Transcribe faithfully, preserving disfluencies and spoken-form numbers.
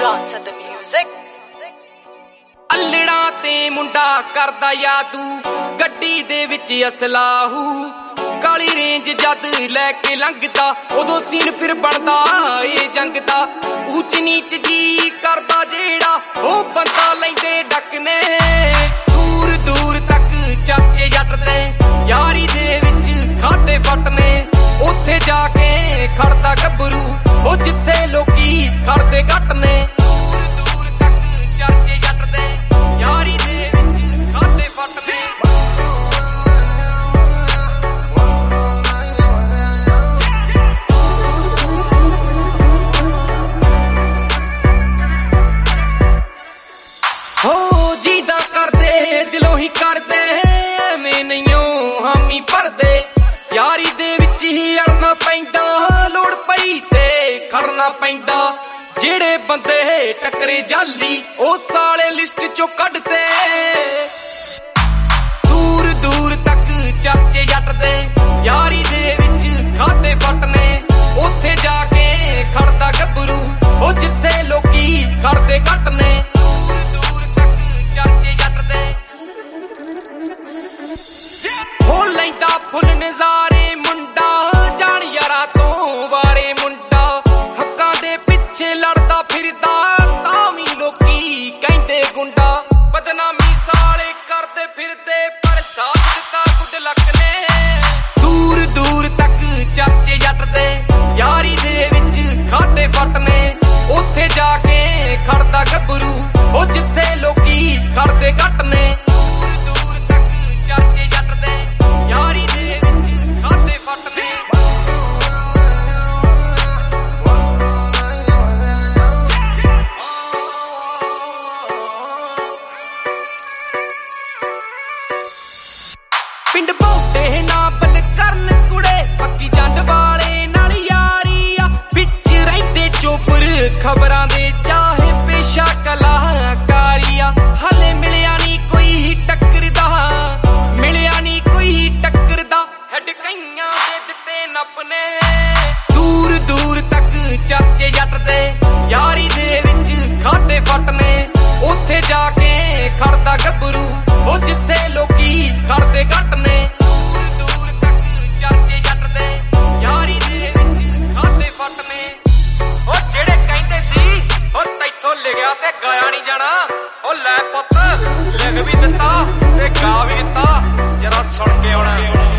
Bronze the music. अल्लड़ा ते मुंडा करदा यादू गड्डी दे विच असलाहू काली रेंज जद लैके लंघदा उदों सीन फिर बनदा ए जंग दा ऊच नीच जी करदा जेड़ा ओ बंदा लैंदे डकने दूर दूर तक चाचे जट दे यारी दे विच खाते फटने उत्थे जाके खड़दा गब्बरू ओ जिथे लोकी खड़दे घट ने दूर दूर तक चाचे जट दे यारी दे विच खाते फटने हो जीदा करदे दिलों ही करदे एवें नहीं हामी भरदे यारी दे विच ही अड़ना पैंदा लोड़ पई ते खड़ना पैंदा जेड़े बंदे टकरे जाली ओ साले लिस्ट चों कढदे दूर दूर तक चाचे जट दे यारी दे विच खाते फटने उत्थे जाके खड़दा गब्बरू ओ जिथे लोकी खड़दे घट ने दूर तक चाचे जट दे हो लैंदा फुल नज़ारे मुंडा जान यारा तो वारे मुंडा हक्कां दे पिछे लड़दा फिरदा तावी लोकी कहंदे गुंडा बदनामी साले करदे फिरदे पर साथ दित्ता गुड लक ने दूर दूर तक चाचे जट दे यारी दे विच खाते फटने उत्थे जाके खड़दा गब्बरू ओ जिथे लोकी खड़दे घट ने दूर तक चाचे जट दे यारी दे विच खाते फटने पिंड बहुते ना बल करन कुड़े पक्की जंड वाले नाल यारी आ विच रहिंदे चोपर खबरां दे चाहे पेशा कलाकारी आ हले मिलिया नी कोई टक्करदा मिलिया नी कोई टक्करदा हैड कईयां दे दित्ते नपने दूर दूर तक चाचे जट दे यारी दे विच खाते फटने उत्थे जाके खड़दा गब्बरू ओ जिथे लोकी खड़दे घट ने दूर तक चाचे जट दे यारी दे विच खाते फटने ओ जेड़े कहंदे सी ओ तैथों लिखिया ते गाया नहीं जाना ओ लै पुत्त लिख भी दित्ता ते गा भी दित्ता जरा सुन के आउणा।